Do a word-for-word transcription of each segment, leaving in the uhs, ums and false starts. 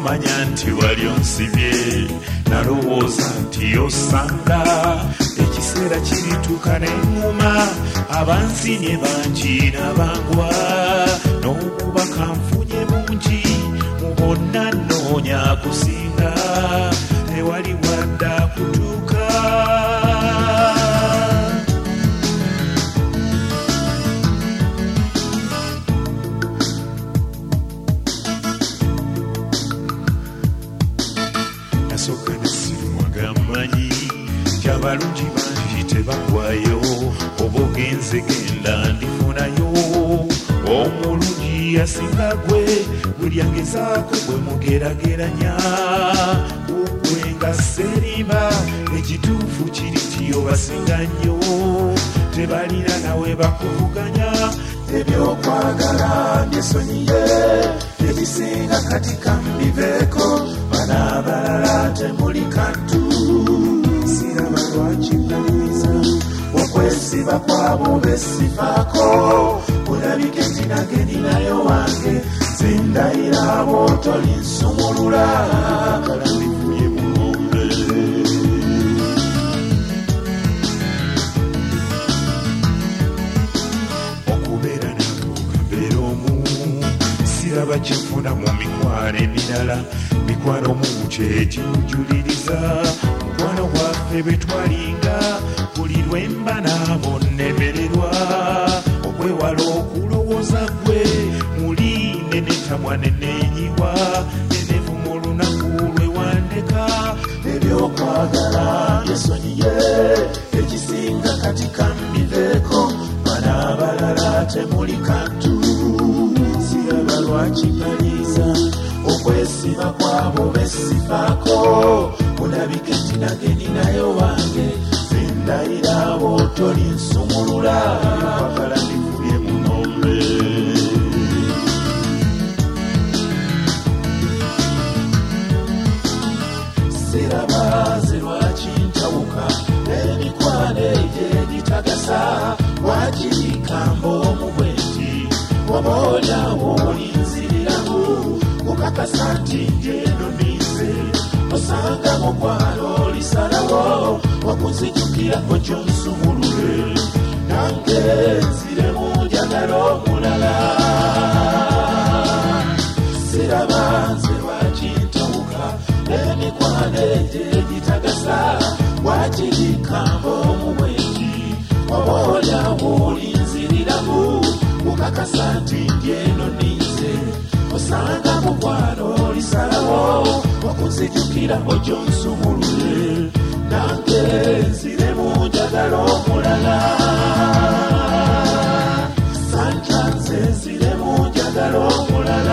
manya nti wali onsibye nalowooza nti osanga ekiseera kirituuka n'eŋŋuma abansinye bangi n'abangwa n'okuba kanfunye mungi mu bonna nnoonya kusinga tewali wadda kutuuka nasooka nesirumwaga mmanyi abalungi bangi tebagwayo oba ogenze genda ndifunayo omulungi yasinga gwe buli angezaako gwe mugerageranya gwe nga serimba ekituufu kiri tiyo basinga nnyo tebalina nawe bakuvuganya ebyokwagala byesonyiye ebisinga kati kambiveeko bana abalala temuli kantu siraba lwakimaliza okwesiba kwabo besifaako kulabike nti nageni nayo wange zindayira abo tolinsumulula kalambifuye mu ngombe okubeera nabo kambeera omu siraba kyefuna mu mikwano emirala mikwano mu kyekimujuliriza mukwano gwaffe bwe twalinga buli lwemba naabo nnemererwa okwewala okulowooza gwe muli nenetamwa nenenyiwa nenevu mu lunaku lwewandeka ebyokwagala byesonyiye ekisinga kati kambiveeko bana abalala temuli kantu siraba lwakimaliza okwesiba kwabo besifaako kulabike nti nageni nayo wange zindayira abo tolinsumulula kwagala ndifubye mu ngombe siraba ze lwaki ntawuka emikwano egyegitagasa wakirikambo omubwenti waboolyawo olinziriramu kukakasa nti njeno nize osanga mukwano lisalawo wakunzijukirako kyonsumulule nange nziremu njagala omulala siraba nze lwakintawuka emikwano egyegitagasa wakirikambo omubwenji waboolyawo olinziriramu kukakasa nti njeno nize osanga mukwano lisalawo wakunzijukira ojo nsumulule nange nziremu njagala omulala sanja nze nziremu njagala omulala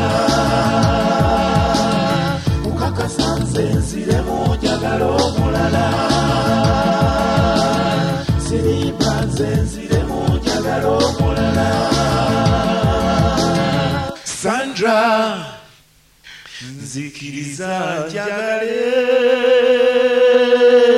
kukakasa nze nziremu njagala omulala sirimba nze nziremu njagala omulala Sandra nzikiriza njagale